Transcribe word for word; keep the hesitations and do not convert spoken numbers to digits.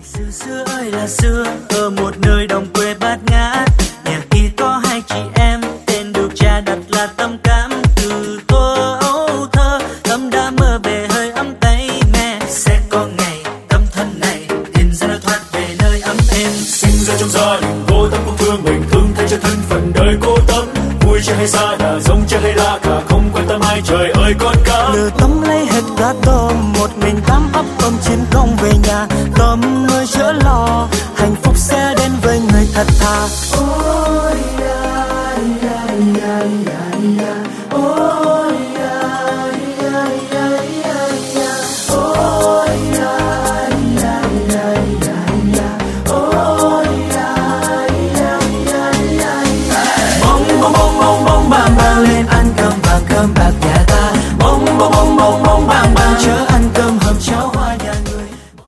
Xưa xưa ơi là xưa, ở một nơi đồng quê bát ngát, nhà kia có hai chị em, tên được cha đặt là Tâm Cám. Từ thuở ấu thơ, Tâm đã mơ về hơi ấm tay mẹ, sẽ có ngày Tâm thân này tìm ra lối thoát về nơi ấm êm. Sinh ra trong gia đình cô Tâm cũng thương mình, thương thay cho thân phận đời cô Tâm. Vui chơi hay xa nhà, giống chơi hay la cả, không quan tâm ai, trời ơi con cá. Lừa Tâm lấy hết cả tôm, một mình Tám ấp tôm trên công về nhà. Tâm ơi chữa lo, hạnh phúc sẽ đến với người thật thà.